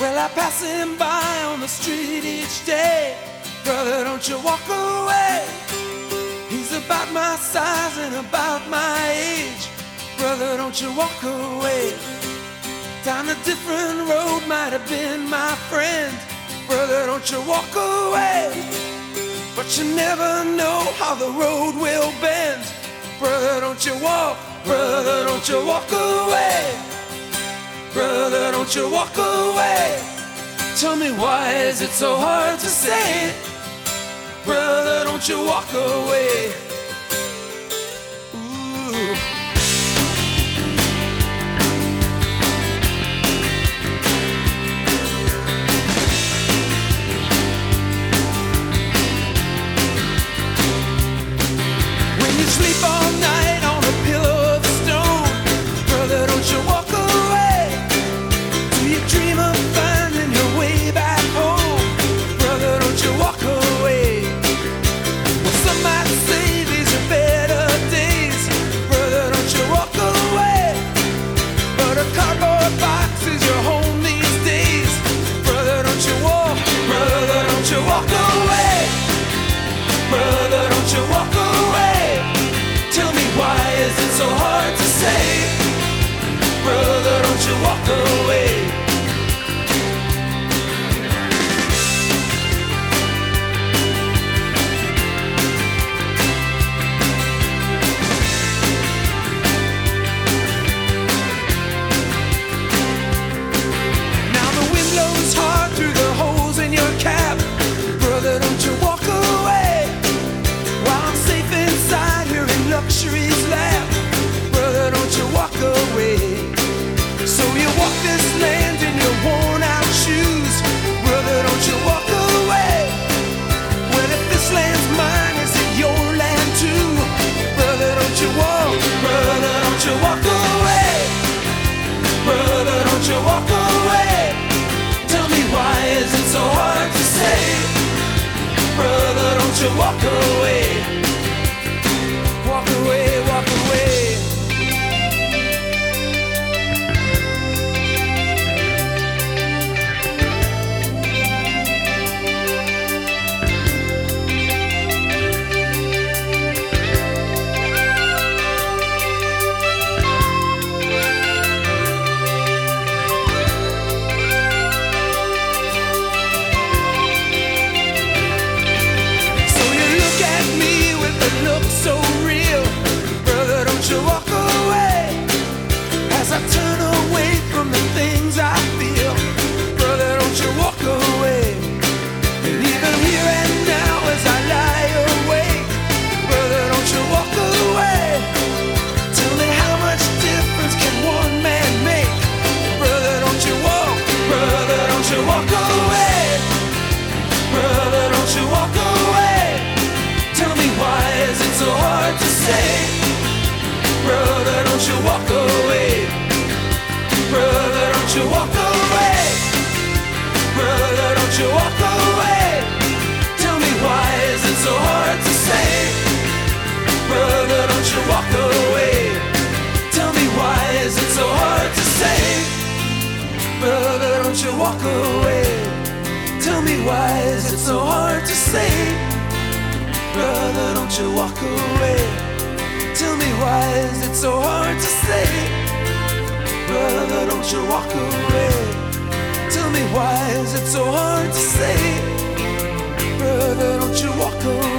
Well, I pass him by on the street each day. Brother, don't you walk away. He's about my size and about my age. Brother, don't you walk away. Down a different road might have been my friend. Brother, don't you walk away. But you never know how the road will bend. Brother, don't you walk. Brother, don't you walk away. Brother, don't you walk away. Tell me, why is it so hard to say? Brother, don't you walk away. Ooh. When you sleep all night on a pillow of stone, brother, don't you walk away. Do you dream of finding your way back home? Brother, don't you walk away. Well, some might say these are better days. Brother, don't you walk away. But a cardboard box is your home these days. Brother, don't you walk. Brother, don't you walk away. Brother, don't you walk away. Tell me, why is it so hard to say? Brother, don't you walk away. Now the wind blows hard through the holes in your cap. Brother, don't you walk away. While I'm safe inside here in luxury's lap. Brother, don't you walk away. So you walk this land in your worn out shoes. Brother, don't you walk away. Well, if this land's mine, is it your land too? Brother, don't you walk. Brother, don't you walk away. Brother, don't you walk away. Tell me, why is it so hard to say? Brother, don't you walk away. Walk away, walk away. So you look at me with a look so real. Brother, don't you walk away. As I turn away from the things I feel. Brother, don't you walk away. And even here and now as I lie awake. Brother, don't you walk away. Tell me, how much difference can one man make? Brother, don't you walk. Brother, don't you walk away. Brother, don't you walk away. Tell me, why is it so hard to say? Brother, don't you walk away. Brother, don't you walk away. Brother, don't you walk away. Tell me, why is it so hard to say? Brother, don't you walk away. Tell me, why is it so hard to say? Brother, don't you walk away. Tell me, why is it so hard to say? Brother, don't you walk away. Tell me, why is it so hard to say? Brother, don't you walk away. Tell me, why is it so hard to say? Brother, don't you walk away.